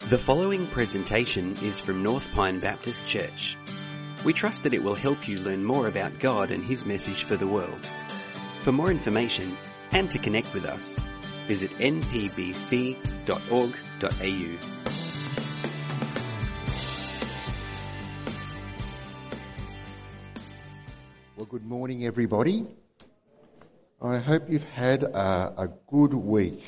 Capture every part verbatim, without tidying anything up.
The following presentation is from North Pine Baptist Church. We trust that it will help you learn more about God and His message for the world. For more information and to connect with us, visit n p b c dot org dot a u. Well, good morning, everybody. I hope you've had a, a good week.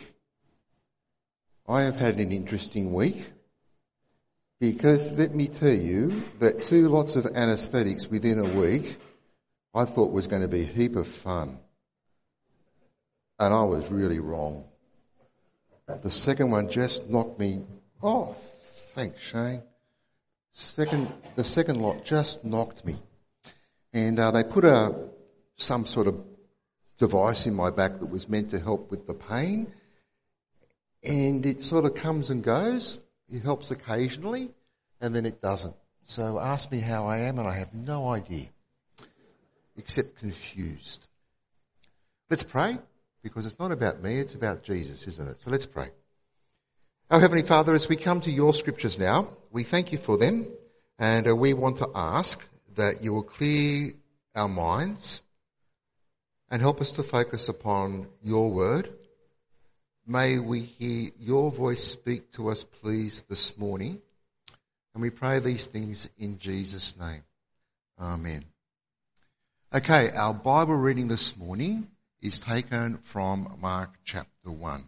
I have had an interesting week because let me tell you that two lots of anaesthetics within a week I thought was going to be a heap of fun. And I was really wrong. The second one just knocked me, oh, thanks Shane. Second, the second lot just knocked me. And uh, they put a some sort of device in my back that was meant to help with the pain. And it sort of comes and goes. It helps occasionally, and then it doesn't. So ask me how I am, and I have no idea, except confused. Let's pray, because it's not about me, it's about Jesus, isn't it? So let's pray. Our Heavenly Father, as we come to your scriptures now, we thank you for them, and uh, we want to ask that you will clear our minds and help us to focus upon your word. May we hear your voice speak to us, please, this morning. And we pray these things in Jesus' name. Amen. Okay, our Bible reading this morning is taken from Mark chapter one.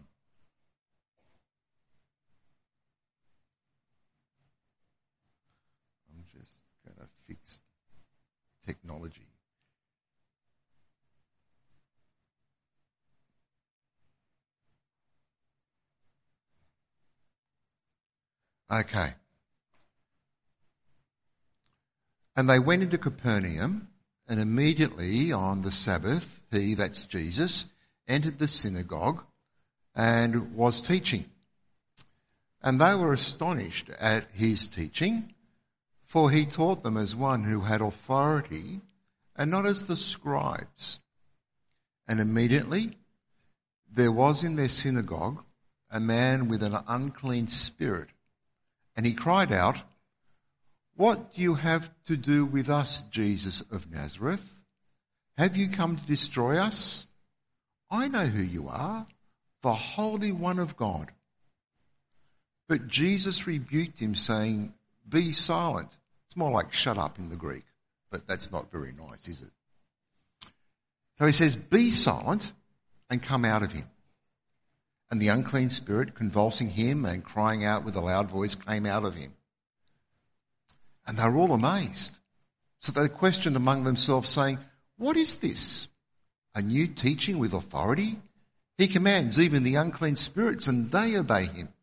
I'm just going to fix technology. Okay. And they went into Capernaum, and immediately on the Sabbath, he, that's Jesus, entered the synagogue and was teaching. And they were astonished at his teaching, for he taught them as one who had authority and not as the scribes. And immediately there was in their synagogue a man with an unclean spirit. And he cried out, "What do you have to do with us, Jesus of Nazareth? Have you come to destroy us? I know who you are, the Holy One of God." But Jesus rebuked him, saying, "Be silent." It's more like shut up in the Greek, but that's not very nice, is it? So he says, "Be silent and come out of him." And the unclean spirit, convulsing him and crying out with a loud voice, came out of him. And they were all amazed. So they questioned among themselves, saying, "What is this? A new teaching with authority? He commands even the unclean spirits, and they obey him."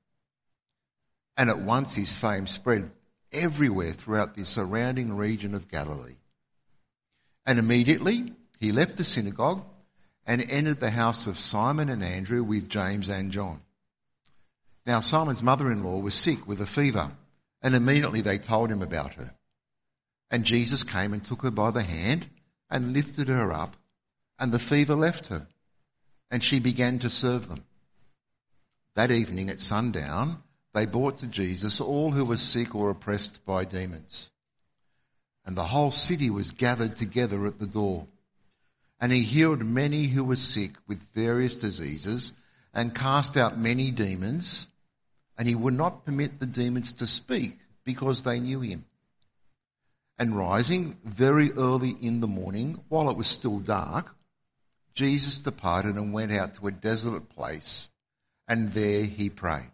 And at once his fame spread everywhere throughout the surrounding region of Galilee. And immediately he left the synagogue and entered the house of Simon and Andrew with James and John. Now Simon's mother-in-law was sick with a fever, and immediately they told him about her. And Jesus came and took her by the hand and lifted her up, and the fever left her, and she began to serve them. That evening at sundown, they brought to Jesus all who were sick or oppressed by demons. And the whole city was gathered together at the door. And he healed many who were sick with various diseases and cast out many demons. And he would not permit the demons to speak because they knew him. And rising very early in the morning, while it was still dark, Jesus departed and went out to a desolate place. And there he prayed.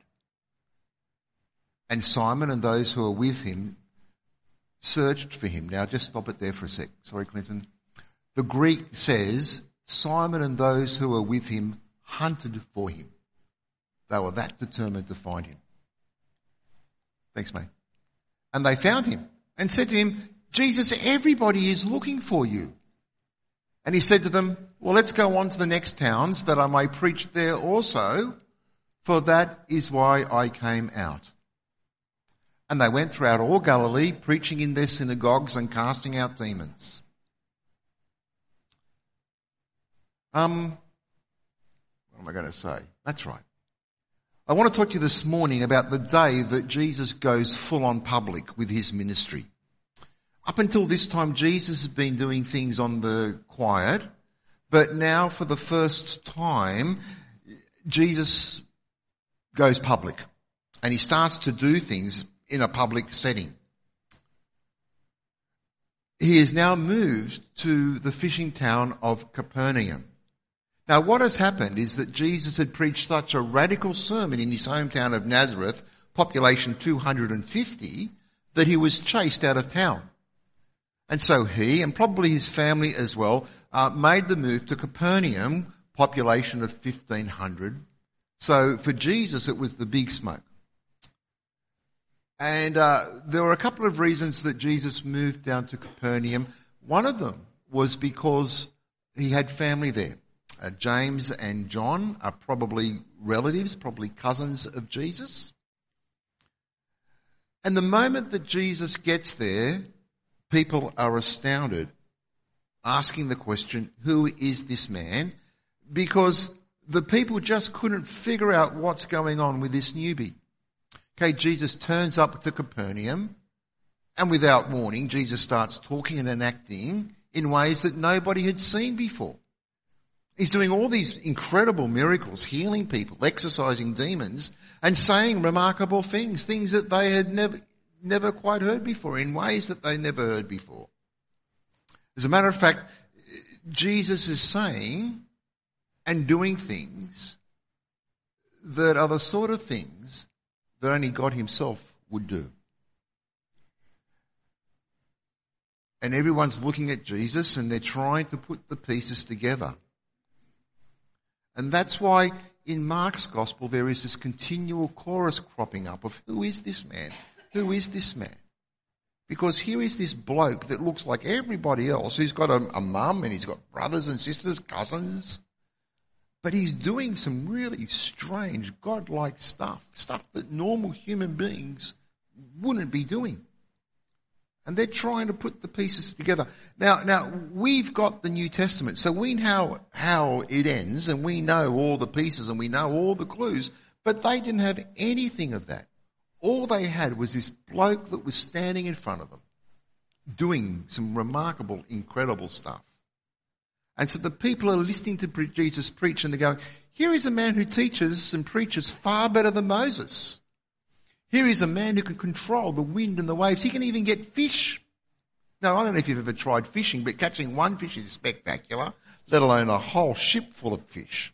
And Simon and those who were with him searched for him. Now just stop it there for a sec. Sorry, Clinton. The Greek says, Simon and those who were with him hunted for him. They were that determined to find him. Thanks, mate. And they found him and said to him, "Jesus, everybody is looking for you." And he said to them, "Well, let's go on to the next towns that I may preach there also, for that is why I came out." And they went throughout all Galilee, preaching in their synagogues and casting out demons. Um, what am I going to say? That's right. I want to talk to you this morning about the day that Jesus goes full on public with his ministry. Up until this time, Jesus has been doing things on the quiet, but now for the first time, Jesus goes public and he starts to do things in a public setting. He is now moved to the fishing town of Capernaum. Now, what has happened is that Jesus had preached such a radical sermon in his hometown of Nazareth, population two hundred fifty, that he was chased out of town. And so he, and probably his family as well, uh, made the move to Capernaum, population of fifteen hundred. So for Jesus, it was the big smoke. And uh, there were a couple of reasons that Jesus moved down to Capernaum. One of them was because he had family there. Uh, James and John are probably relatives, probably cousins of Jesus. And the moment that Jesus gets there, people are astounded, asking the question, who is this man? Because the people just couldn't figure out what's going on with this newbie. Okay, Jesus turns up to Capernaum, and without warning, Jesus starts talking and enacting in ways that nobody had seen before. He's doing all these incredible miracles, healing people, exorcising demons, and saying remarkable things, things that they had never, never quite heard before, in ways that they never heard before. As a matter of fact, Jesus is saying and doing things that are the sort of things that only God himself would do. And everyone's looking at Jesus and they're trying to put the pieces together. And that's why in Mark's gospel there is this continual chorus cropping up of who is this man? Who is this man? Because here is this bloke that looks like everybody else, who's got a, a mum and he's got brothers and sisters, cousins, but he's doing some really strange, godlike stuff, stuff that normal human beings wouldn't be doing. And they're trying to put the pieces together. Now, now we've got the New Testament, so we know how it ends, and we know all the pieces, and we know all the clues. But they didn't have anything of that. All they had was this bloke that was standing in front of them, doing some remarkable, incredible stuff. And so the people are listening to Jesus preach, and they're going, "Here is a man who teaches and preaches far better than Moses. Here is a man who can control the wind and the waves. He can even get fish." Now, I don't know if you've ever tried fishing, but catching one fish is spectacular, let alone a whole ship full of fish.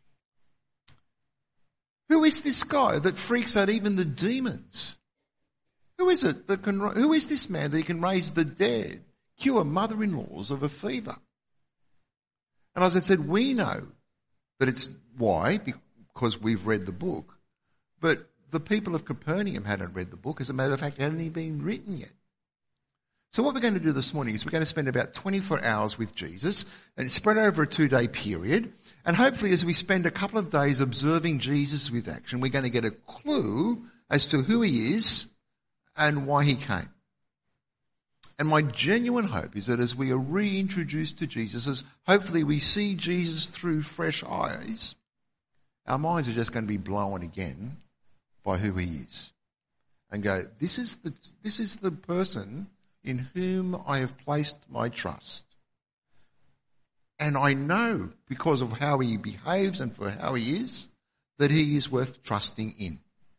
Who is this guy that freaks out even the demons? Who is it that can, who is this man that can raise the dead, cure mother-in-laws of a fever? And as I said, we know that it's why, because we've read the book, but the people of Capernaum hadn't read the book. As a matter of fact, it hadn't even been written yet. So what we're going to do this morning is we're going to spend about twenty-four hours with Jesus, and it's spread over a two-day period. And hopefully as we spend a couple of days observing Jesus with action, we're going to get a clue as to who he is and why he came. And my genuine hope is that as we are reintroduced to Jesus, as hopefully we see Jesus through fresh eyes, our minds are just going to be blown again by who he is, and go, this is the this is the person in whom I have placed my trust. And I know, because of how he behaves and for how he is, that he is worth trusting in.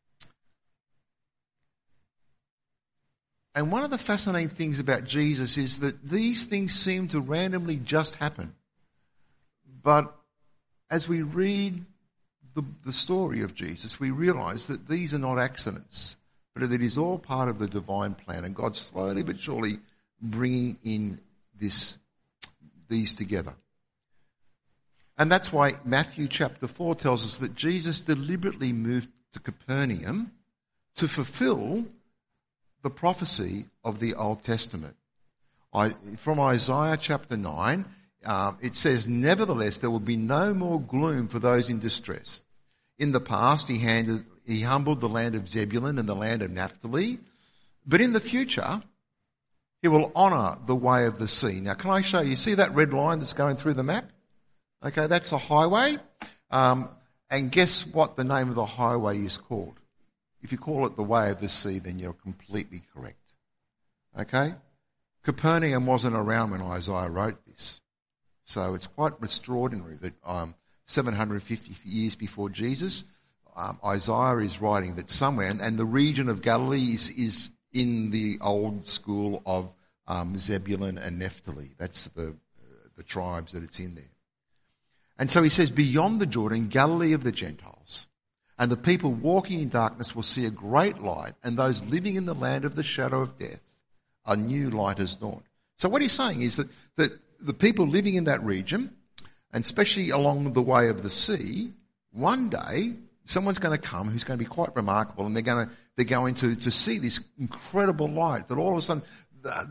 And one of the fascinating things about Jesus is that these things seem to randomly just happen. But as we read The, the story of Jesus, we realise that these are not accidents, but that it is all part of the divine plan, and God slowly but surely bringing in this, these together. And that's why Matthew chapter four tells us that Jesus deliberately moved to Capernaum to fulfill the prophecy of the Old Testament. I, from Isaiah chapter nine, Uh, it says, "Nevertheless, there will be no more gloom for those in distress. In the past, he, handed, he humbled the land of Zebulun and the land of Naphtali. But in the future, he will honour the way of the sea." Now, can I show you? See that red line that's going through the map? Okay, that's a highway. Um, and guess what the name of the highway is called? If you call it the Way of the Sea, then you're completely correct. Okay? Capernaum wasn't around when Isaiah wrote this. So it's quite extraordinary that um, seven hundred fifty years before Jesus, um, Isaiah is writing that somewhere, and, and the region of Galilee is, is in the old school of um, Zebulun and Naphtali. That's the, uh, the tribes that it's in there. And so he says, beyond the Jordan, Galilee of the Gentiles, and the people walking in darkness will see a great light, and those living in the land of the shadow of death, a new light has dawned. So what he's saying is that, that the people living in that region, and especially along the way of the sea, one day someone's going to come who's going to be quite remarkable, and they're going to they're going to, to see this incredible light that all of a sudden uh,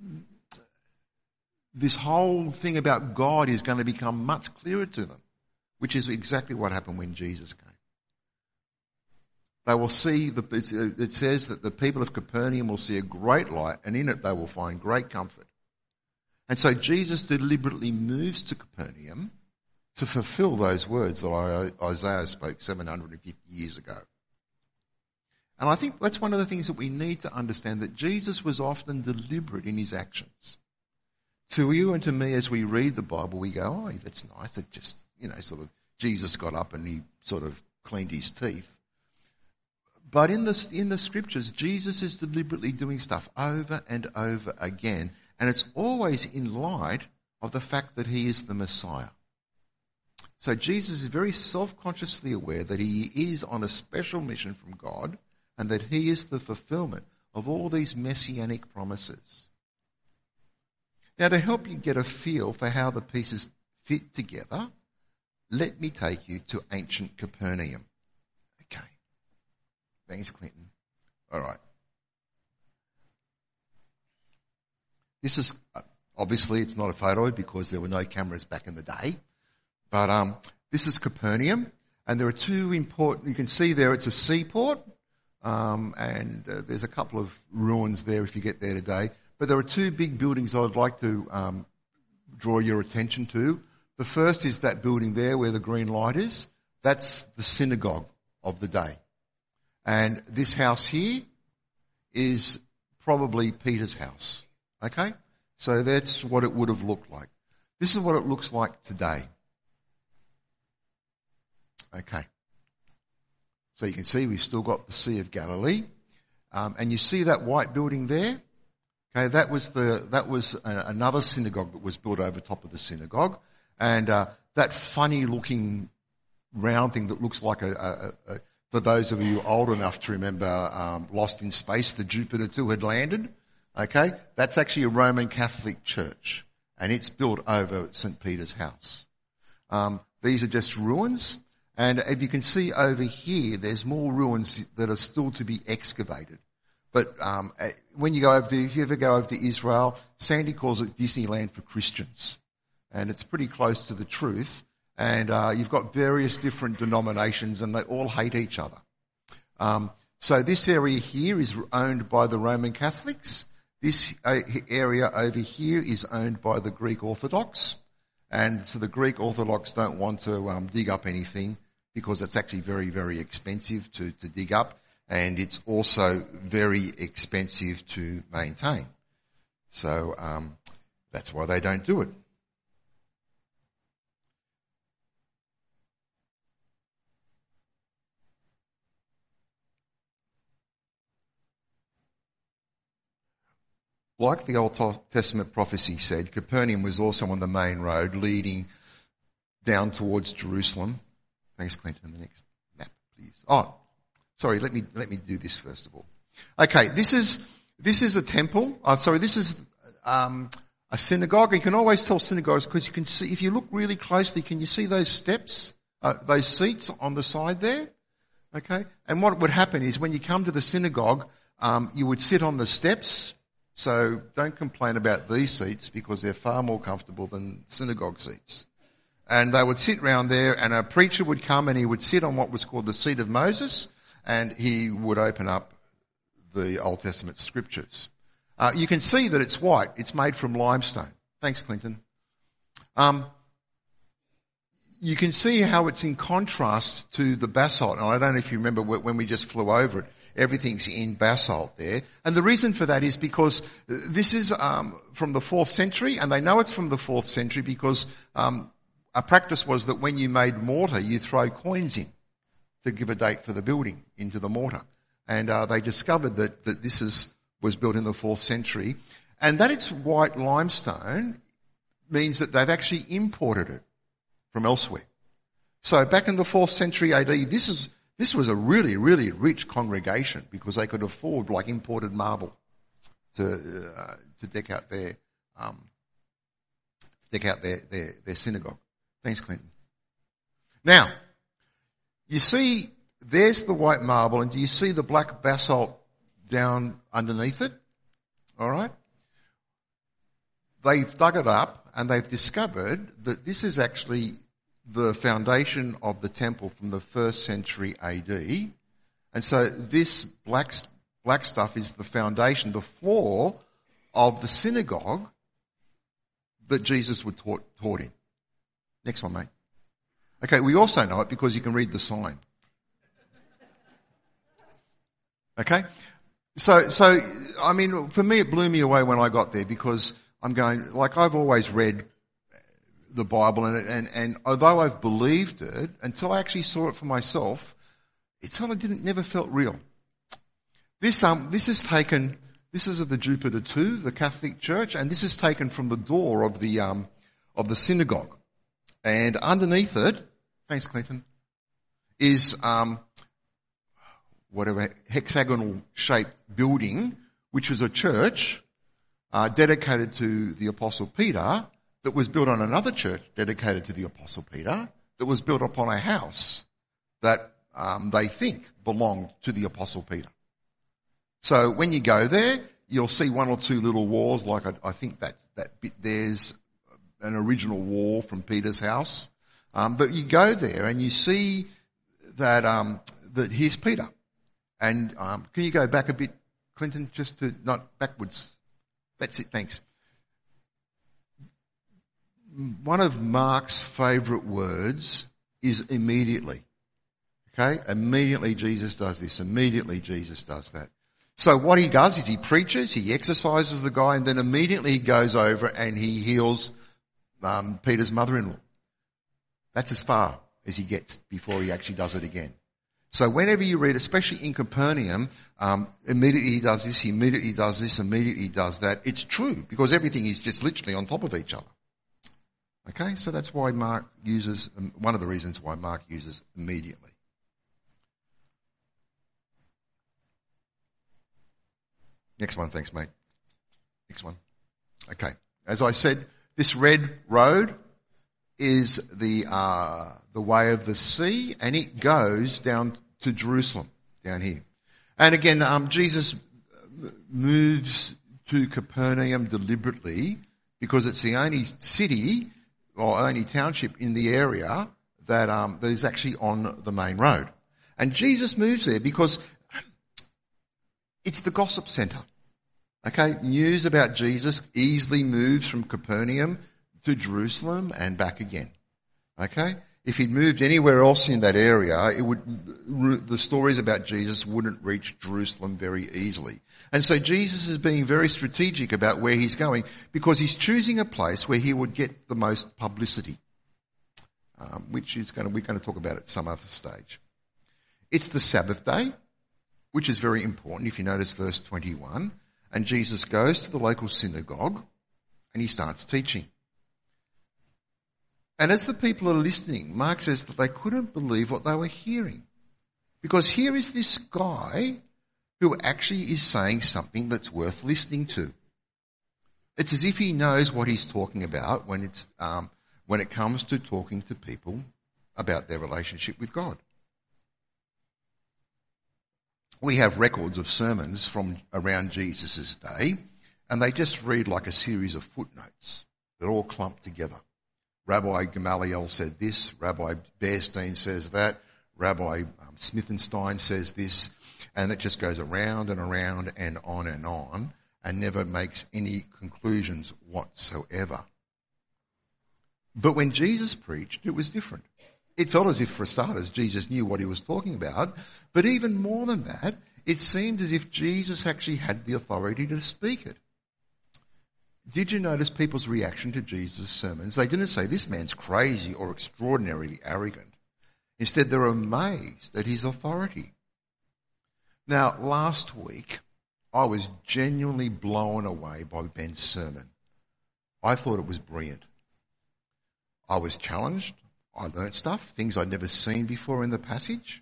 this whole thing about God is going to become much clearer to them, which is exactly what happened when Jesus came. They will see, the, it says that the people of Capernaum will see a great light, and in it they will find great comfort. And so Jesus deliberately moves to Capernaum to fulfill those words that Isaiah spoke seven hundred fifty years ago. And I think that's one of the things that we need to understand, that Jesus was often deliberate in his actions. To you and to me, as we read the Bible, we go, oh, that's nice. It just, you know, sort of, Jesus got up and he sort of cleaned his teeth. But in the, in the scriptures, Jesus is deliberately doing stuff over and over again. And it's always in light of the fact that he is the Messiah. So Jesus is very self-consciously aware that he is on a special mission from God, and that he is the fulfillment of all these messianic promises. Now, to help you get a feel for how the pieces fit together, let me take you to ancient Capernaum. Okay. Thanks, Clinton. All right. This is, obviously it's not a photo because there were no cameras back in the day, but um, this is Capernaum, and there are two important, you can see there it's a seaport, um, and uh, there's a couple of ruins there if you get there today, but there are two big buildings I'd like to um, draw your attention to. The first is that building there where the green light is. That's the synagogue of the day. And this house here is probably Peter's house. Okay? So that's what it would have looked like. This is what it looks like today. Okay. So you can see we've still got the Sea of Galilee. Um, and you see that white building there? Okay, that was the that was a, another synagogue that was built over top of the synagogue. And uh, that funny-looking round thing that looks like a, a, a for those of you old enough to remember um, Lost in Space, the Jupiter two had landed. Okay, that's actually a Roman Catholic church, and it's built over Saint Peter's house. Um, these are just ruins, and if you can see over here, there's more ruins that are still to be excavated. But um, when you go over to, if you ever go over to Israel, Sandy calls it Disneyland for Christians, and it's pretty close to the truth. And uh, you've got various different denominations, and they all hate each other. Um, so this area here is owned by the Roman Catholics. This area over here is owned by the Greek Orthodox. And so the Greek Orthodox don't want to um, dig up anything because it's actually very, very expensive to, to dig up. And it's also very expensive to maintain. So um, that's why they don't do it. Like the Old Testament prophecy said, Capernaum was also on the main road leading down towards Jerusalem. Thanks, Clinton. The next map, please. Oh, sorry. Let me let me do this first of all. Okay, this is this is a temple. Oh, sorry, this is um, a synagogue. You can always tell synagogues because you can see, if you look really closely, can you see those steps, uh, those seats on the side there? Okay, and what would happen is when you come to the synagogue, um, you would sit on the steps. So don't complain about these seats because they're far more comfortable than synagogue seats. And they would sit round there, and a preacher would come and he would sit on what was called the seat of Moses, and he would open up the Old Testament scriptures. Uh, you can see that it's white. It's made from limestone. Thanks, Clinton. Um, you can see how it's in contrast to the basalt. And I don't know if you remember when we just flew over it, everything's in basalt there. And the reason for that is because this is um, from the fourth century, and they know it's from the fourth century because um, a practice was that when you made mortar, you throw coins in to give a date for the building into the mortar. And uh, they discovered that, that this is, was built in the fourth century. And that it's white limestone means that they've actually imported it from elsewhere. So back in the fourth century A D, this is this was a really, really rich congregation because they could afford like imported marble to uh, to deck out their um, deck out their, their their synagogue. Thanks, Clinton. Now, you see, there's the white marble, and do you see the black basalt down underneath it? All right. They've dug it up and they've discovered that this is actually the foundation of the temple from the first century A D. And so this black, black stuff is the foundation, the floor of the synagogue that Jesus was taught, taught in. Next one, mate. Okay, we also know it because you can read the sign. Okay? So, so, I mean, for me it blew me away when I got there because I'm going, like I've always read the Bible and, and, and although I've believed it, until I actually saw it for myself, it sort of didn't, never felt real. This, um, this is taken, this is of the Jupiter two, the Catholic Church, and this is taken from the door of the, um, of the synagogue. And underneath it, thanks Clinton, is, um, whatever hexagonal shaped building, which was a church Uh, dedicated to the Apostle Peter, that was built on another church dedicated to the Apostle Peter, that was built upon a house that um, they think belonged to the Apostle Peter. So when you go there, you'll see one or two little walls, like I, I think that that bit there's an original wall from Peter's house. Um, but you go there and you see that um, that here's Peter. And um, can you go back a bit, Clinton, just to not backwards? That's it, thanks. One of Mark's favourite words is immediately. Okay? Immediately Jesus does this. Immediately Jesus does that. So what he does is he preaches, he exercises the guy, and then immediately he goes over and he heals um, Peter's mother-in-law. That's as far as he gets before he actually does it again. So whenever you read, especially in Capernaum, um, immediately he does this, he immediately does this, immediately he does that. It's true because everything is just literally on top of each other. Okay, so that's why Mark uses, um, one of the reasons why Mark uses immediately. Next one, thanks mate. Next one. Okay, as I said, this red road is the uh, the way of the sea, and it goes down to Jerusalem, down here. And again, um, Jesus moves to Capernaum deliberately because it's the only city or only township in the area that um, that is actually on the main road. And Jesus moves there because it's the gossip centre. Okay, news about Jesus easily moves from Capernaum to Jerusalem and back again. Okay? If he'd moved anywhere else in that area, it would, the stories about Jesus wouldn't reach Jerusalem very easily. And so Jesus is being very strategic about where he's going because he's choosing a place where he would get the most publicity, um, which is going to, we're going to talk about at some other stage. It's the Sabbath day, which is very important if you notice verse twenty-one. And Jesus goes to the local synagogue and he starts teaching. And as the people are listening, Mark says that they couldn't believe what they were hearing. Because here is this guy who actually is saying something that's worth listening to. It's as if he knows what he's talking about when it's um, when it comes to talking to people about their relationship with God. We have records of sermons from around Jesus' day, and they just read like a series of footnotes. They're all clumped together. Rabbi Gamaliel said this, Rabbi Beerstein says that, Rabbi um, Smithenstein says this, and it just goes around and around and on and on and never makes any conclusions whatsoever. But when Jesus preached, it was different. It felt as if, for starters, Jesus knew what he was talking about. But even more than that, it seemed as if Jesus actually had the authority to speak it. Did you notice people's reaction to Jesus' sermons? They didn't say, this man's crazy or extraordinarily arrogant. Instead, they were amazed at his authority. Now, last week, I was genuinely blown away by Ben's sermon. I thought it was brilliant. I was challenged. I learnt stuff, things I'd never seen before in the passage.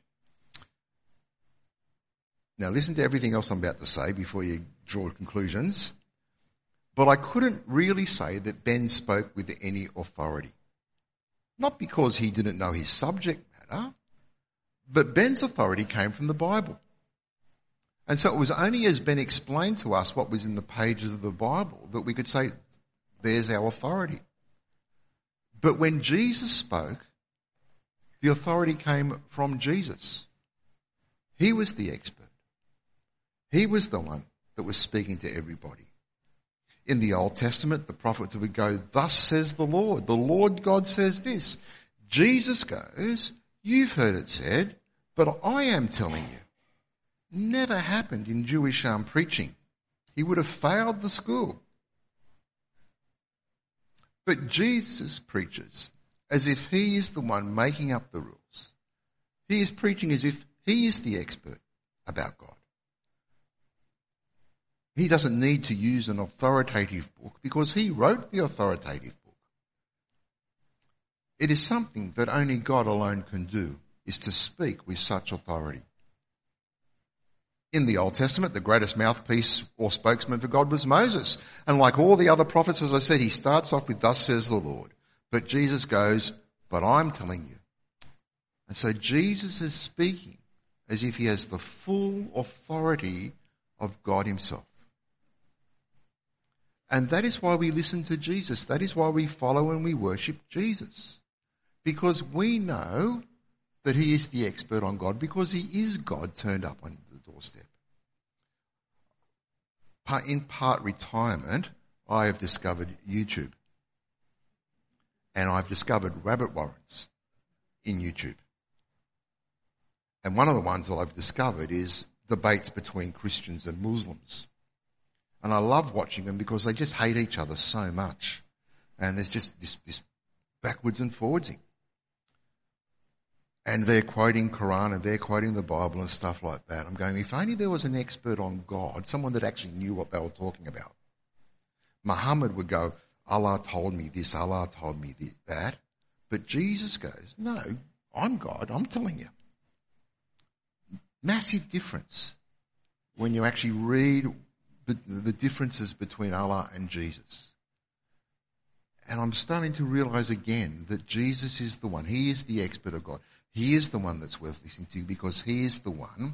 Now, listen to everything else I'm about to say before you draw conclusions. But I couldn't really say that Ben spoke with any authority. Not because he didn't know his subject matter, but Ben's authority came from the Bible. And so it was only as Ben explained to us what was in the pages of the Bible that we could say, there's our authority. But when Jesus spoke, the authority came from Jesus. He was the expert. He was the one that was speaking to everybody. In the Old Testament, the prophets would go, thus says the Lord. The Lord God says this. Jesus goes, you've heard it said, but I am telling you. Never happened in Jewish um, preaching. He would have failed the school. But Jesus preaches as if he is the one making up the rules. He is preaching as if he is the expert about God. He doesn't need to use an authoritative book because he wrote the authoritative book. It is something that only God alone can do, is to speak with such authority. In the Old Testament, the greatest mouthpiece or spokesman for God was Moses. And like all the other prophets, as I said, he starts off with, thus says the Lord. But Jesus goes, but I'm telling you. And so Jesus is speaking as if he has the full authority of God himself. And that is why we listen to Jesus. That is why we follow and we worship Jesus. Because we know that he is the expert on God, because he is God turned up on the doorstep. In part retirement, I have discovered YouTube. And I've discovered rabbit warrens in YouTube. And one of the ones that I've discovered is debates between Christians and Muslims. And I love watching them because they just hate each other so much. And there's just this, this backwards and forwardsing. And they're quoting Quran and they're quoting the Bible and stuff like that. I'm going, if only there was an expert on God, someone that actually knew what they were talking about. Muhammad would go, Allah told me this, Allah told me this, that. But Jesus goes, no, I'm God, I'm telling you. Massive difference when you actually read the, the differences between Allah and Jesus. And I'm starting to realize again that Jesus is the one. He is the expert of God. He is the one that's worth listening to because he is the one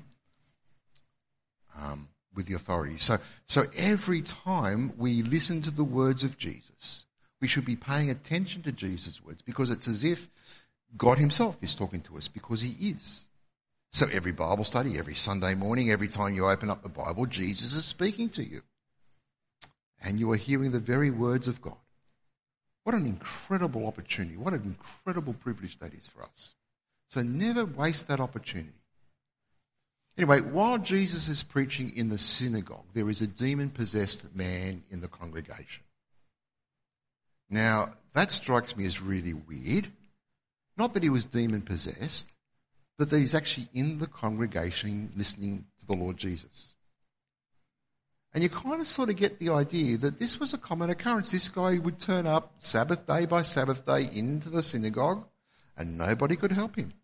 um, with the authority. So, so every time we listen to the words of Jesus, we should be paying attention to Jesus' words because it's as if God himself is talking to us because he is. So every Bible study, every Sunday morning, every time you open up the Bible, Jesus is speaking to you. And you are hearing the very words of God. What an incredible opportunity. What an incredible privilege that is for us. So never waste that opportunity. Anyway, while Jesus is preaching in the synagogue, there is a demon-possessed man in the congregation. Now, that strikes me as really weird. Not that he was demon-possessed, but that he's actually in the congregation listening to the Lord Jesus. And you kind of sort of get the idea that this was a common occurrence. This guy would turn up Sabbath day by Sabbath day into the synagogue and nobody could help him.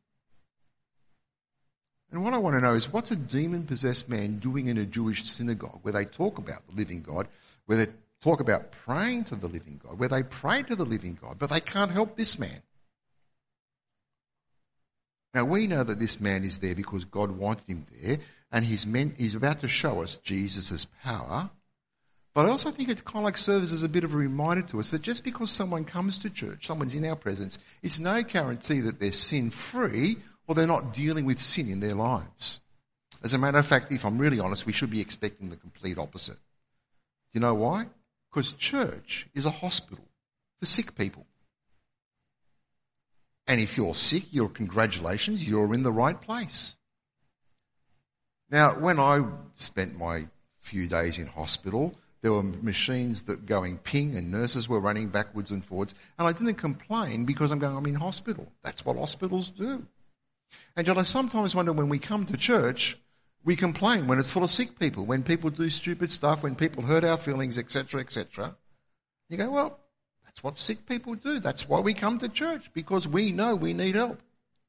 And what I want to know is, what's a demon-possessed man doing in a Jewish synagogue where they talk about the living God, where they talk about praying to the living God, where they pray to the living God, but they can't help this man? Now, we know that this man is there because God wanted him there, and he's, meant, he's about to show us Jesus' power. But I also think it kind of like serves as a bit of a reminder to us that just because someone comes to church, someone's in our presence, it's no guarantee that they're sin-free or they're not dealing with sin in their lives. As a matter of fact, if I'm really honest, we should be expecting the complete opposite. Do you know why? Because church is a hospital for sick people. And if you're sick, you're congratulations, you're in the right place. Now, when I spent my few days in hospital, there were machines that going ping and nurses were running backwards and forwards, and I didn't complain because I'm going, I'm in hospital. That's what hospitals do. And yet I sometimes wonder when we come to church, we complain when it's full of sick people, when people do stupid stuff, when people hurt our feelings, et cetera, et cetera. You go, well, that's what sick people do. That's why we come to church, because we know we need help.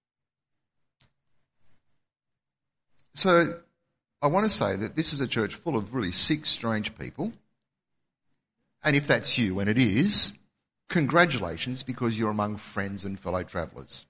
So I want to say that this is a church full of really sick, strange people. And if that's you, and it is, congratulations, because you're among friends and fellow travellers.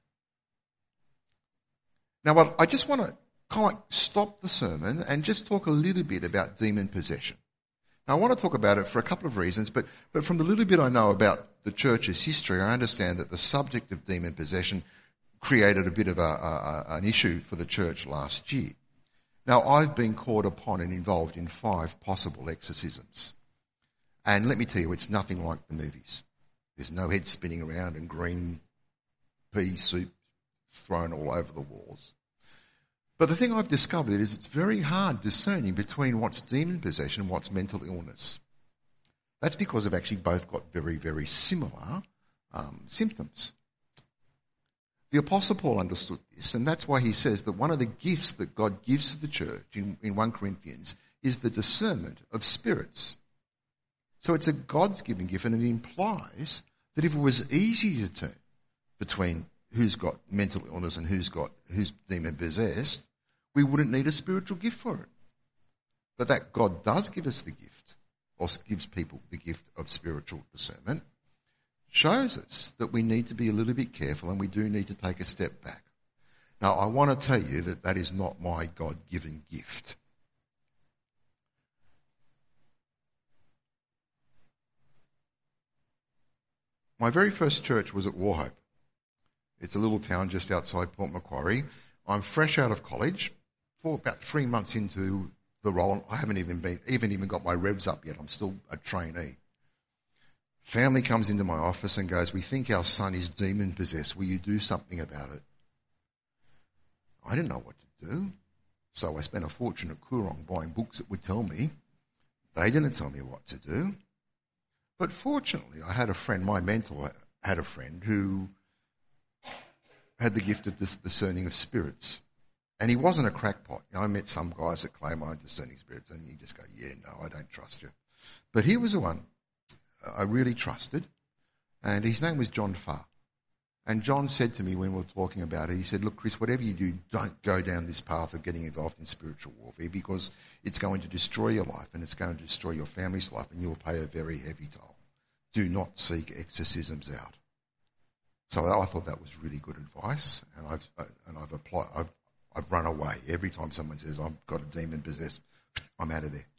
Now, I just want to kind of stop the sermon and just talk a little bit about demon possession. Now, I want to talk about it for a couple of reasons, but, but from the little bit I know about the church's history, I understand that the subject of demon possession created a bit of a, a, an issue for the church last year. Now, I've been called upon and involved in five possible exorcisms. And let me tell you, it's nothing like the movies. There's no head spinning around and green pea soup thrown all over the walls. But the thing I've discovered is it's very hard discerning between what's demon possession and what's mental illness. That's because they've actually both got very, very similar um, symptoms. The Apostle Paul understood this, and that's why he says that one of the gifts that God gives to the church in, in First Corinthians is the discernment of spirits. So it's a God's given gift, and it implies that if it was easy to turn between who's got mental illness and who's got who's demon possessed, we wouldn't need a spiritual gift for it. But that God does give us the gift, or gives people the gift of spiritual discernment, shows us that we need to be a little bit careful and we do need to take a step back. Now, I want to tell you that that is not my God-given gift. My very first church was at Warhope. It's a little town just outside Port Macquarie. I'm fresh out of college, for about three months into the role. I haven't even been, even even got my revs up yet. I'm still a trainee. Family comes into my office and goes, "We think our son is demon possessed. Will you do something about it?" I didn't know what to do. So I spent a fortune at Coorong buying books that would tell me. They didn't tell me what to do. But fortunately, I had a friend, my mentor had a friend who had the gift of discerning of spirits. And he wasn't a crackpot. You know, I met some guys that claim I'm discerning spirits, and you just go, yeah, no, I don't trust you. But he was the one I really trusted, and his name was John Farr. And John said to me when we were talking about it, he said, "Look, Chris, whatever you do, don't go down this path of getting involved in spiritual warfare, because it's going to destroy your life and it's going to destroy your family's life, and you will pay a very heavy toll. Do not seek exorcisms out." So I thought that was really good advice, and I've and I've applied. I've I've run away every time someone says I've got a demon possessed. I'm out of there.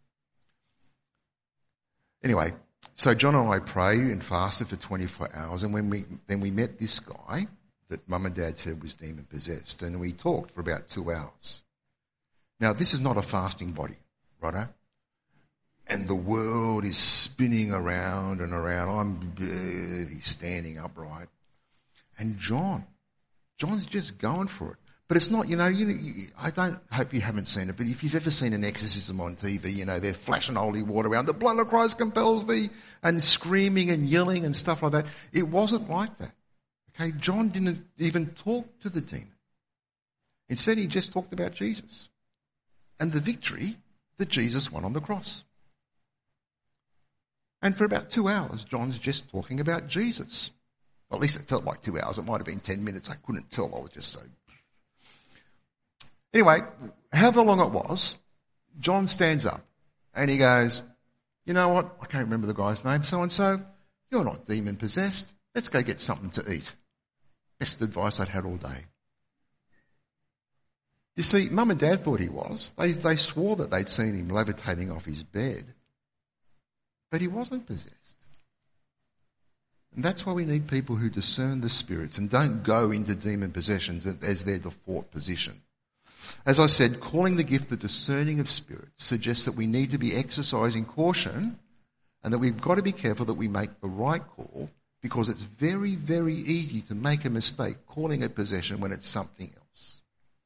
Anyway, so John and I prayed and fasted for twenty-four hours, and when we then we met this guy that Mum and Dad said was demon possessed, and we talked for about two hours. Now, this is not a fasting body, righto? And the world is spinning around and around. I'm barely standing upright. And John, John's just going for it. But it's not, you know, you, you, I don't hope you haven't seen it, but if you've ever seen an exorcism on T V, you know, they're flashing holy water around, the blood of Christ compels thee, and screaming and yelling and stuff like that. It wasn't like that. Okay, John didn't even talk to the demon. Instead, he just talked about Jesus and the victory that Jesus won on the cross. And for about two hours, John's just talking about Jesus. Well, at least it felt like two hours. It might have been ten minutes. I couldn't tell. I was just so... Anyway, however long it was, John stands up and he goes, "You know what? I can't remember the guy's name. So-and-so, you're not demon-possessed. Let's go get something to eat." Best advice I'd had all day. You see, Mum and Dad thought he was. They, they swore that they'd seen him levitating off his bed. But he wasn't possessed. And that's why we need people who discern the spirits and don't go into demon possessions as their default position. As I said, calling the gift the discerning of spirits suggests that we need to be exercising caution and that we've got to be careful that we make the right call because it's very, very easy to make a mistake calling it possession when it's something else.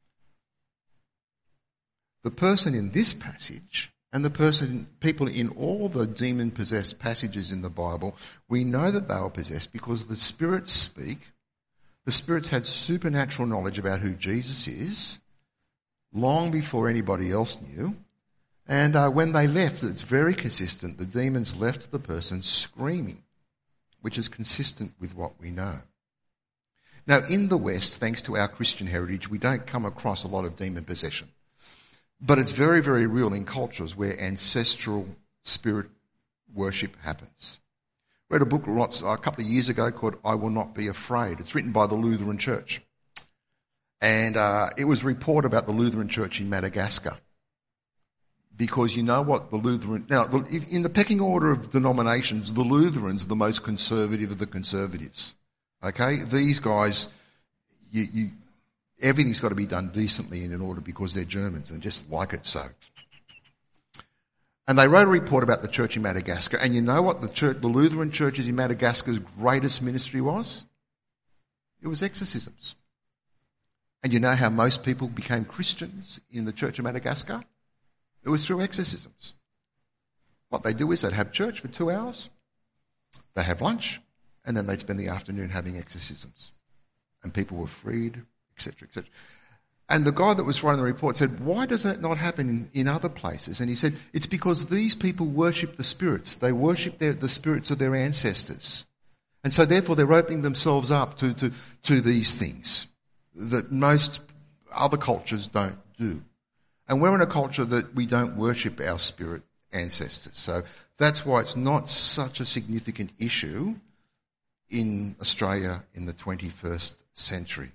The person in this passage and the person, people in all the demon-possessed passages in the Bible, we know that they were possessed because the spirits speak. The spirits had supernatural knowledge about who Jesus is long before anybody else knew. And uh, when they left, it's very consistent. The demons left the person screaming, which is consistent with what we know. Now, in the West, thanks to our Christian heritage, we don't come across a lot of demon possession. But it's very, very real in cultures where ancestral spirit worship happens. I read a book lots, a couple of years ago called I Will Not Be Afraid. It's written by the Lutheran Church. And uh, it was a report about the Lutheran Church in Madagascar. Because you know what the Lutheran... Now, in the pecking order of denominations, the Lutherans are the most conservative of the conservatives. Okay? These guys, you, you, everything's got to be done decently and in order because they're Germans and just like it so. And they wrote a report about the church in Madagascar. And you know what the church, the Lutheran churches in Madagascar's greatest ministry was? It was exorcisms. And you know how most people became Christians in the church of Madagascar? It was through exorcisms. What they do is they'd have church for two hours, they'd have lunch, and then they'd spend the afternoon having exorcisms. And people were freed, et cetera, et cetera. And the guy that was writing the report said, why does that not happen in other places? And he said, it's because these people worship the spirits. They worship their, the spirits of their ancestors. And so therefore they're opening themselves up to, to, to these things that most other cultures don't do. And we're in a culture that we don't worship our spirit ancestors. So that's why it's not such a significant issue in Australia in the twenty-first century.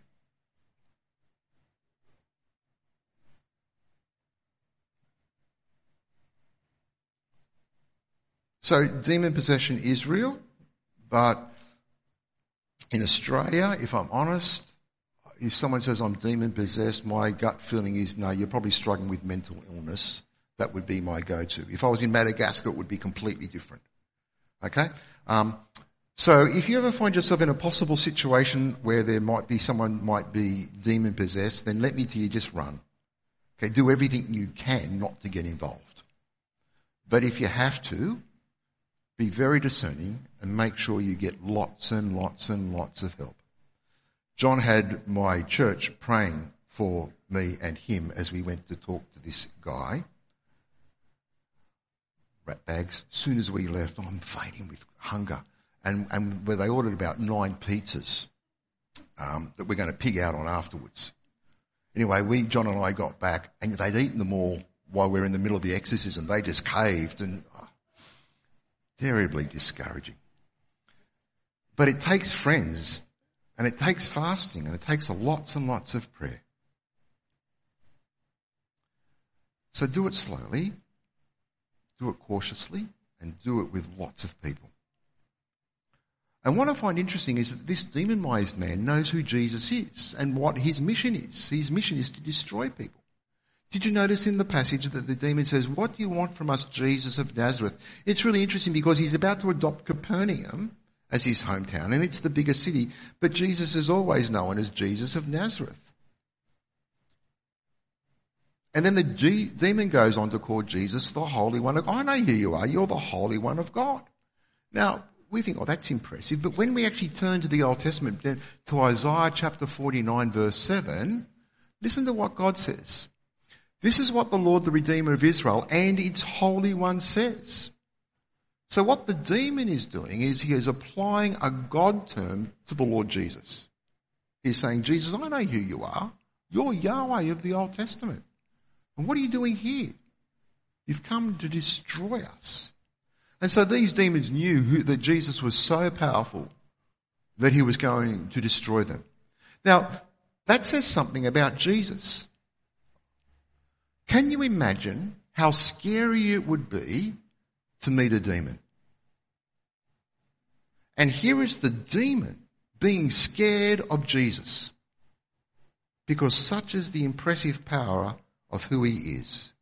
So demon possession is real, but in Australia, if I'm honest, if someone says I'm demon possessed, my gut feeling is, no, you're probably struggling with mental illness. That would be my go-to. If I was in Madagascar, it would be completely different. Okay? Um, so if you ever find yourself in a possible situation where there might be someone might be demon possessed, then let me tell you, just run. Okay? Do everything you can not to get involved. But if you have to, be very discerning and make sure you get lots and lots and lots of help. John had my church praying for me and him as we went to talk to this guy. Rat bags. As soon as we left, I'm fainting with hunger. And, and where they ordered about nine pizzas um, that we're going to pig out on afterwards. Anyway, we, John and I got back and they'd eaten them all while we were in the middle of the exorcism. They just caved and oh, terribly discouraging. But it takes friends. And it takes fasting, and it takes lots and lots of prayer. So do it slowly, do it cautiously, and do it with lots of people. And what I find interesting is that this demonized man knows who Jesus is and what his mission is. His mission is to destroy people. Did you notice in the passage that the demon says, what do you want from us, Jesus of Nazareth? It's really interesting because he's about to adopt Capernaum as his hometown, and it's the biggest city, but Jesus is always known as Jesus of Nazareth. And then the G- demon goes on to call Jesus the Holy One of God. I know who you are, you're the Holy One of God. Now, we think, oh, that's impressive, but when we actually turn to the Old Testament, to Isaiah chapter forty-nine verse seven, listen to what God says. This is what the Lord, the Redeemer of Israel, and its Holy One says. So what the demon is doing is he is applying a God term to the Lord Jesus. He's saying, Jesus, I know who you are. You're Yahweh of the Old Testament. And what are you doing here? You've come to destroy us. And so these demons knew who, that Jesus was so powerful that he was going to destroy them. Now, that says something about Jesus. Can you imagine how scary it would be to meet a demon? And here is the demon being scared of Jesus because such is the impressive power of who he is.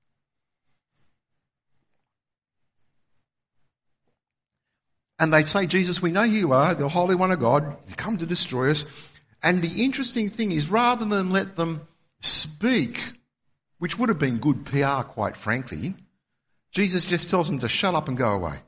And they say, Jesus, we know who you are, the Holy One of God, you come to destroy us. And the interesting thing is, rather than let them speak, which would have been good P R, quite frankly, Jesus just tells them to shut up and go away.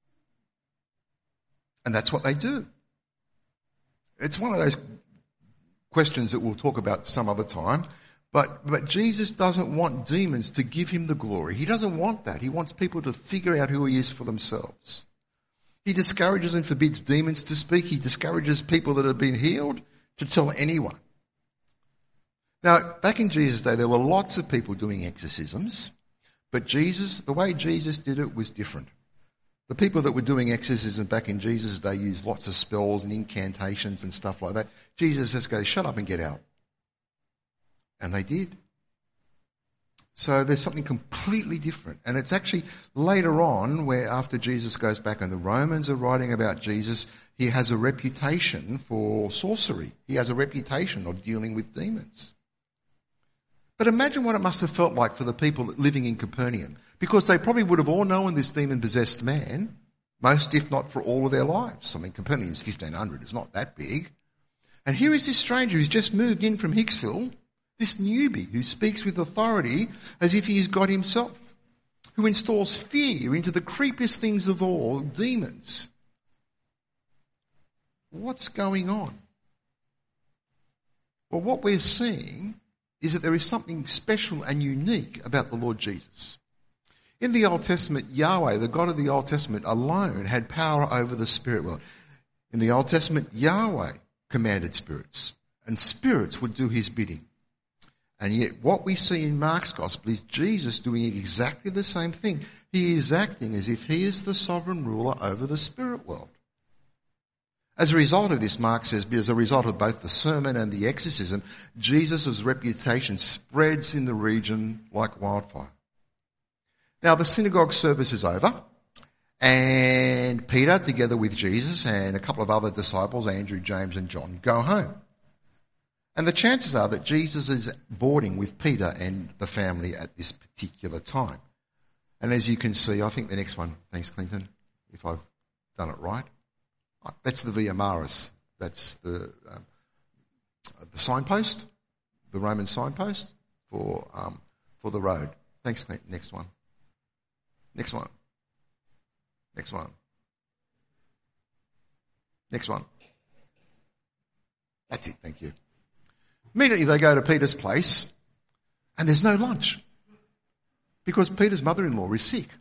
And that's what they do. It's one of those questions that we'll talk about some other time. But, but Jesus doesn't want demons to give him the glory. He doesn't want that. He wants people to figure out who he is for themselves. He discourages and forbids demons to speak. He discourages people that have been healed to tell anyone. Now, back in Jesus' day, there were lots of people doing exorcisms, but Jesus, the way Jesus did it was different. The people that were doing exorcism back in Jesus' day used lots of spells and incantations and stuff like that. Jesus just goes, shut up and get out. And they did. So there's something completely different. And it's actually later on where after Jesus goes back and the Romans are writing about Jesus, he has a reputation for sorcery. He has a reputation of dealing with demons. But imagine what it must have felt like for the people living in Capernaum, because they probably would have all known this demon-possessed man, most if not for all of their lives. I mean, Capernaum is fifteen hundred, it's not that big. And here is this stranger who's just moved in from Hicksville, this newbie who speaks with authority as if he is God himself, who installs fear into the creepiest things of all, demons. What's going on? Well, what we're seeing is that there is something special and unique about the Lord Jesus. In the Old Testament, Yahweh, the God of the Old Testament, alone had power over the spirit world. In the Old Testament, Yahweh commanded spirits, and spirits would do his bidding. And yet what we see in Mark's Gospel is Jesus doing exactly the same thing. He is acting as if he is the sovereign ruler over the spirit world. As a result of this, Mark says, as a result of both the sermon and the exorcism, Jesus' reputation spreads in the region like wildfire. Now, the synagogue service is over, and Peter, together with Jesus and a couple of other disciples, Andrew, James and John, go home. And the chances are that Jesus is boarding with Peter and the family at this particular time. And as you can see, I think the next one, thanks Clinton, if I've done it right, that's the Via Maris. That's the um, the signpost, the Roman signpost for um, for the road. Thanks, Clinton. Next one. Next one. Next one. Next one. That's it, thank you. Immediately they go to Peter's place and there's no lunch because Peter's mother-in-law is sick.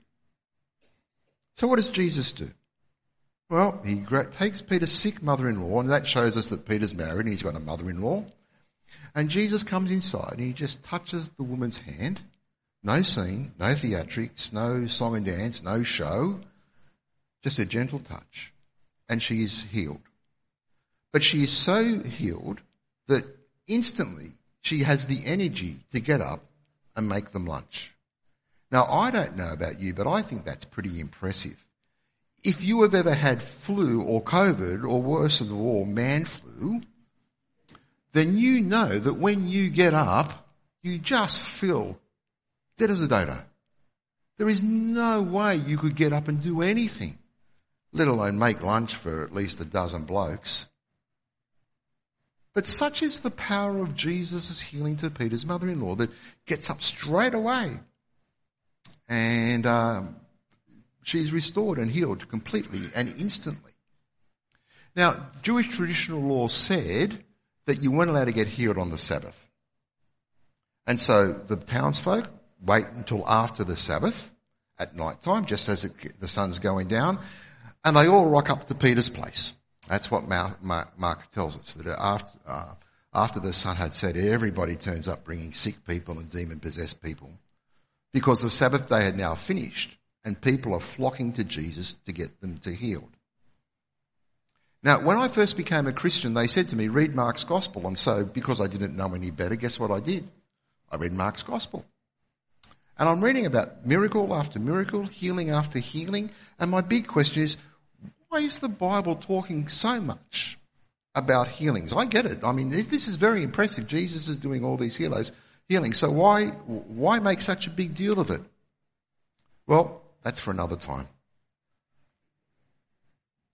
So what does Jesus do? Well, he takes Peter's sick mother-in-law, and that shows us that Peter's married and he's got a mother-in-law. And Jesus comes inside and he just touches the woman's hand. No scene, no theatrics, no song and dance, no show. Just a gentle touch. And she is healed. But she is so healed that instantly she has the energy to get up and make them lunch. Now, I don't know about you, but I think that's pretty impressive. If you have ever had flu or COVID or worse of all, man flu, then you know that when you get up, you just feel dead as a dodo. There is no way you could get up and do anything, let alone make lunch for at least a dozen blokes. But such is the power of Jesus' healing to Peter's mother-in-law that gets up straight away and um, she's restored and healed completely and instantly. Now, Jewish traditional law said that you weren't allowed to get healed on the Sabbath. And so the townsfolk wait until after the Sabbath at night time, just as it, the sun's going down, and they all rock up to Peter's place. That's what Mark, Mark, Mark tells us, that after, uh, after the sun had set, everybody turns up bringing sick people and demon-possessed people, because the Sabbath day had now finished and people are flocking to Jesus to get them to healed. Now, when I first became a Christian, they said to me, read Mark's Gospel. And so, because I didn't know any better, guess what I did? I read Mark's Gospel. And I'm reading about miracle after miracle, healing after healing. And my big question is, why is the Bible talking so much about healings? I get it. I mean, this is very impressive. Jesus is doing all these healings. So why, why make such a big deal of it? Well, that's for another time.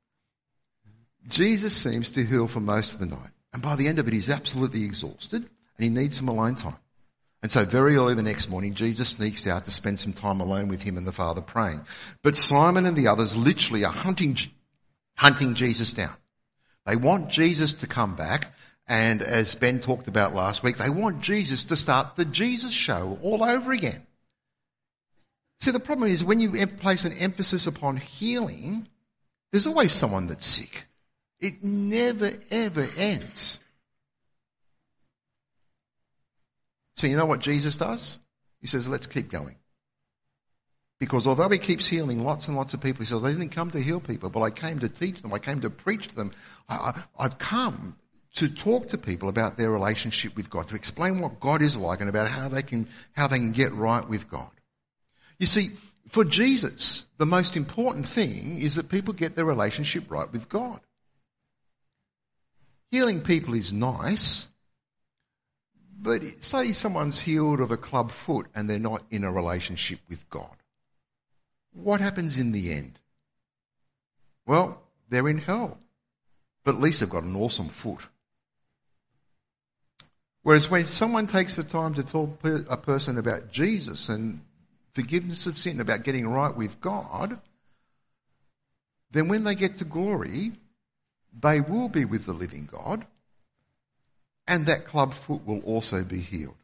Jesus seems to heal for most of the night. And by the end of it, he's absolutely exhausted and he needs some alone time. And so very early the next morning, Jesus sneaks out to spend some time alone with him and the Father praying. But Simon and the others literally are hunting, hunting Jesus down. They want Jesus to come back. And as Ben talked about last week, they want Jesus to start the Jesus show all over again. See, the problem is when you place an emphasis upon healing, there's always someone that's sick. It never, ever ends. So you know what Jesus does? He says, let's keep going. Because although he keeps healing lots and lots of people, he says, I didn't come to heal people, but I came to teach them. I came to preach to them. I, I, I've come to talk to people about their relationship with God, to explain what God is like and about how they can, how they can get right with God. You see, for Jesus, the most important thing is that people get their relationship right with God. Healing people is nice, but say someone's healed of a club foot and they're not in a relationship with God. What happens in the end? Well, they're in hell, but at least they've got an awesome foot. Whereas when someone takes the time to talk to a person about Jesus and forgiveness of sin, about getting right with God, then when they get to glory, they will be with the living God, and that club foot will also be healed.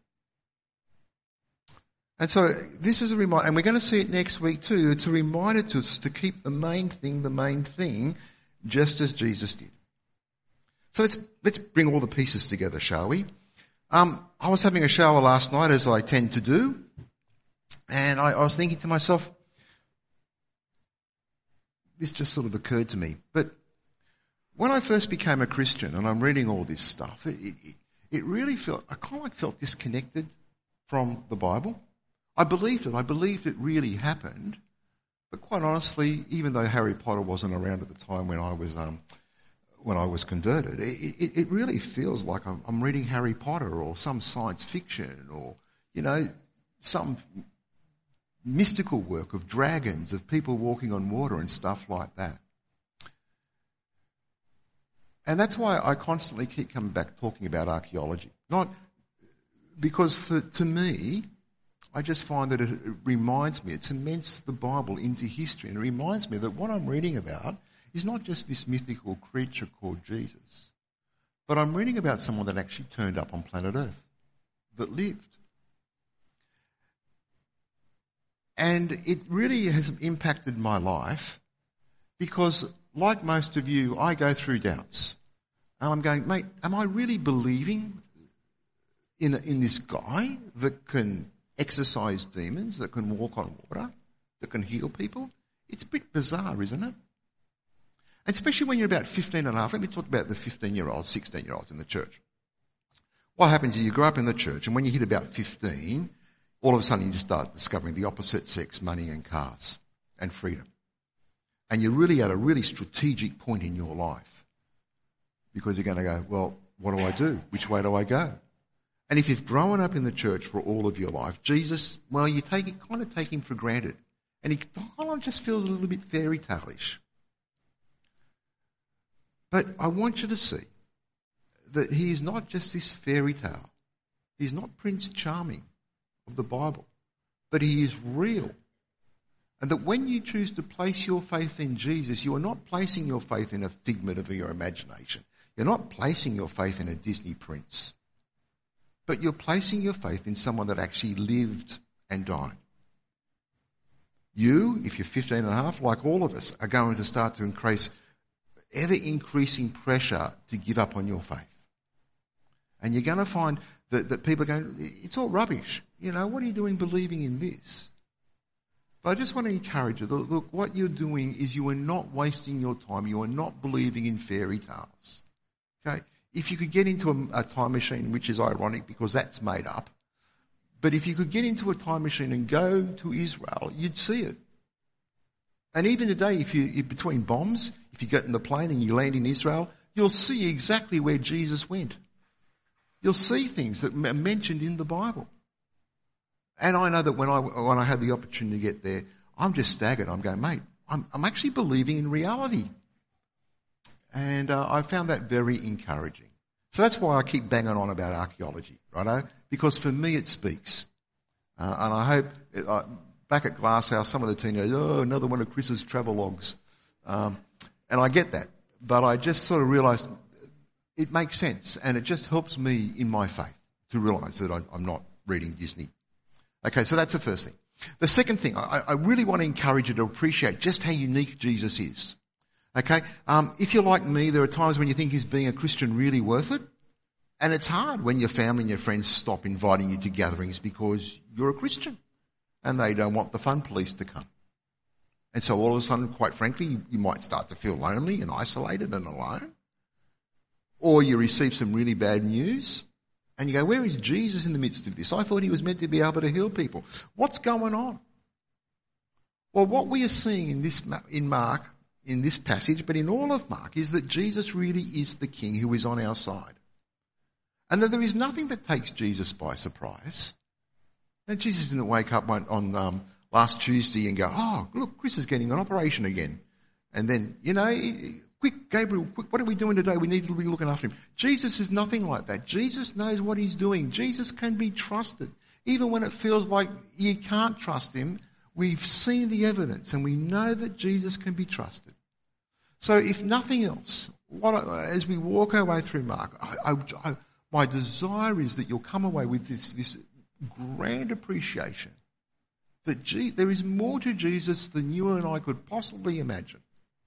And so this is a reminder, and we're going to see it next week too. It's a reminder to us to keep the main thing the main thing, just as Jesus did. So let's let's bring all the pieces together, shall we? Um, I was having a shower last night, as I tend to do, and I, I was thinking to myself, this just sort of occurred to me, but when I first became a Christian and I'm reading all this stuff, it, it, it really felt, I kind of like felt disconnected from the Bible. I believed it. I believed it really happened. But quite honestly, even though Harry Potter wasn't around at the time when I was um, when I was converted, it, it, it really feels like I'm, I'm reading Harry Potter or some science fiction or, you know, some mystical work of dragons, of people walking on water and stuff like that. And that's why I constantly keep coming back talking about archaeology. Not because for, to me, I just find that it, it reminds me, it cements the Bible into history, and it reminds me that what I'm reading about is not just this mythical creature called Jesus, but I'm reading about someone that actually turned up on planet Earth, that lived. And it really has impacted my life because, like most of you, I go through doubts. And I'm going, mate, am I really believing in, in this guy that can exorcise demons, that can walk on water, that can heal people? It's a bit bizarre, isn't it? And especially when you're about fifteen and a half. Let me talk about the fifteen-year-olds, sixteen-year-olds in the church. What happens is you grow up in the church, and when you hit about fifteen, all of a sudden you just start discovering the opposite sex, money and cars and freedom. And you're really at a really strategic point in your life because you're going to go, well, what do I do? Which way do I go? And if you've grown up in the church for all of your life, Jesus, well, you take it, kind of take him for granted. And he kind of just feels a little bit fairy tale-ish. But I want you to see that he is not just this fairy tale. He's not Prince Charming of the Bible, but he is real. And that when you choose to place your faith in Jesus, you are not placing your faith in a figment of your imagination. You're not placing your faith in a Disney prince. But you're placing your faith in someone that actually lived and died. You, if you're fifteen and a half, like all of us, are going to start to increase ever-increasing pressure to give up on your faith. And you're going to find that, that people are going, it's all rubbish. You know, what are you doing believing in this? But I just want to encourage you, that, look, what you're doing is you are not wasting your time. You are not believing in fairy tales. Okay? If you could get into a, a time machine, which is ironic because that's made up, but if you could get into a time machine and go to Israel, you'd see it. And even today, if you, between bombs, if you get in the plane and you land in Israel, you'll see exactly where Jesus went. You'll see things that are mentioned in the Bible. And I know that when I, when I had the opportunity to get there, I'm just staggered. I'm going, mate, I'm, I'm actually believing in reality. And uh, I found that very encouraging. So that's why I keep banging on about archaeology, righto? Because for me it speaks. Uh, and I hope, uh, back at Glasshouse, some of the teenagers, oh, another one of Chris's travelogues. Um, and I get that. But I just sort of realised it makes sense, and it just helps me in my faith to realise that I, I'm not reading Disney. Okay, so that's the first thing. The second thing, I, I really want to encourage you to appreciate just how unique Jesus is. Okay, um, if you're like me, there are times when you think, is being a Christian really worth it? And it's hard when your family and your friends stop inviting you to gatherings because you're a Christian and they don't want the fun police to come. And so all of a sudden, quite frankly, you, you might start to feel lonely and isolated and alone. Or you receive some really bad news and you go, where is Jesus in the midst of this? I thought he was meant to be able to heal people. What's going on? Well, what we are seeing in this, in Mark, in this passage, but in all of Mark, is that Jesus really is the King who is on our side. And that there is nothing that takes Jesus by surprise. Now, Jesus didn't wake up on, on um, last Tuesday and go, oh, look, Chris is getting an operation again. And then, you know, quick, Gabriel, quick, what are we doing today? We need to be looking after him. Jesus is nothing like that. Jesus knows what he's doing. Jesus can be trusted. Even when it feels like you can't trust him, we've seen the evidence and we know that Jesus can be trusted. So if nothing else, what, as we walk our way through Mark, I, I, I, my desire is that you'll come away with this, this grand appreciation that G, there is more to Jesus than you and I could possibly imagine.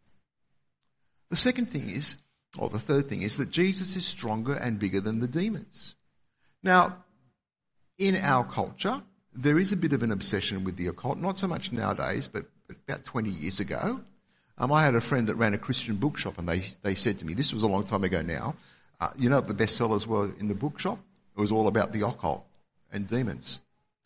The second thing is, or the third thing is, that Jesus is stronger and bigger than the demons. Now, in our culture, there is a bit of an obsession with the occult, not so much nowadays, but, but about twenty years ago. Um, I had a friend that ran a Christian bookshop and they, they said to me, this was a long time ago now, uh, you know what the bestsellers were in the bookshop? It was all about the occult and demons.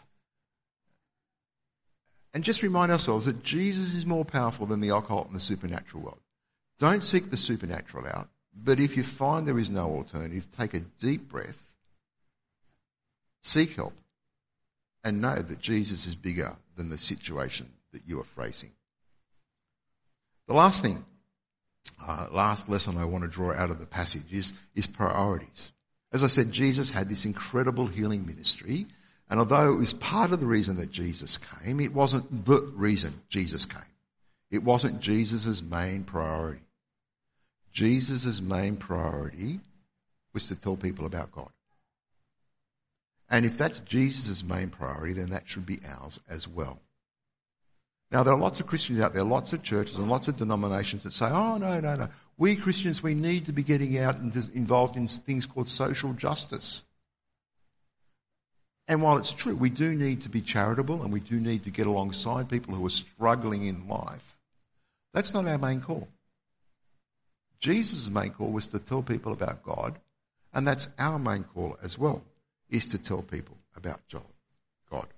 And just remind ourselves that Jesus is more powerful than the occult and the supernatural world. Don't seek the supernatural out, but if you find there is no alternative, take a deep breath, seek help, and know that Jesus is bigger than the situation that you are facing. The last thing, uh, last lesson I want to draw out of the passage is, is priorities. As I said, Jesus had this incredible healing ministry, and although it was part of the reason that Jesus came, it wasn't the reason Jesus came. It wasn't Jesus' main priority. Jesus' main priority was to tell people about God. And if that's Jesus' main priority, then that should be ours as well. Now, there are lots of Christians out there, lots of churches and lots of denominations that say, oh, no, no, no. We Christians, we need to be getting out and involved in things called social justice. And while it's true, we do need to be charitable and we do need to get alongside people who are struggling in life, that's not our main call. Jesus' main call was to tell people about God, and that's our main call as well, is to tell people about God.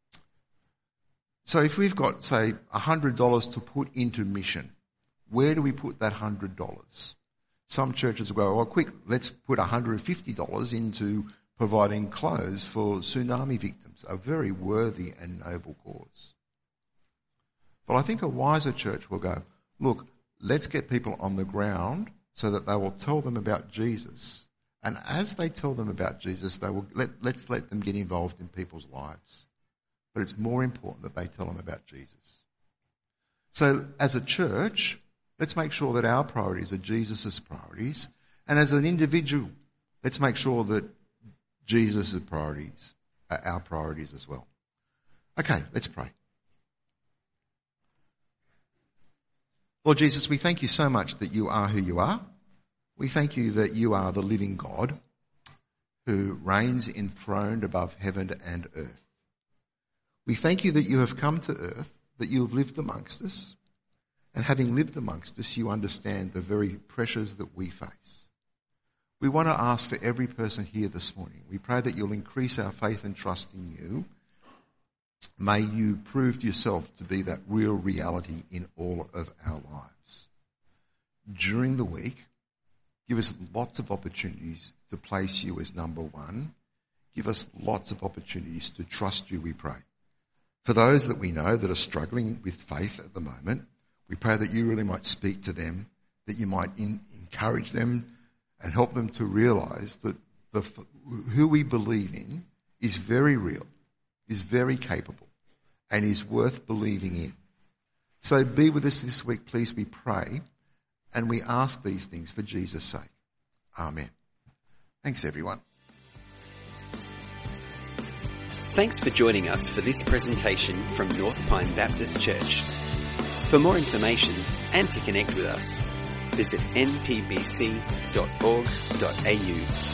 So if we've got, say, one hundred dollars to put into mission, where do we put that one hundred dollars? Some churches will go, oh, quick, let's put one hundred fifty dollars into providing clothes for tsunami victims, a very worthy and noble cause. But I think a wiser church will go, look, let's get people on the ground so that they will tell them about Jesus. And as they tell them about Jesus, they will let, let's let them get involved in people's lives. But it's more important that they tell them about Jesus. So as a church, let's make sure that our priorities are Jesus' priorities. And as an individual, let's make sure that Jesus' priorities are our priorities as well. Okay, let's pray. Lord Jesus, we thank you so much that you are who you are. We thank you that you are the living God who reigns enthroned above heaven and earth. We thank you that you have come to earth, that you have lived amongst us, and having lived amongst us, you understand the very pressures that we face. We want to ask for every person here this morning. We pray that you'll increase our faith and trust in you. May you prove yourself to be that real reality in all of our lives. During the week, give us lots of opportunities to place you as number one. Give us lots of opportunities to trust you, we pray. For those that we know that are struggling with faith at the moment, we pray that you really might speak to them, that you might in, encourage them and help them to realise that the, who we believe in is very real, is very capable, and is worth believing in. So be with us this week, please, we pray, and we ask these things for Jesus' sake. Amen. Thanks, everyone. Thanks for joining us for this presentation from North Pine Baptist Church. For more information and to connect with us, visit n p b c dot org dot a u.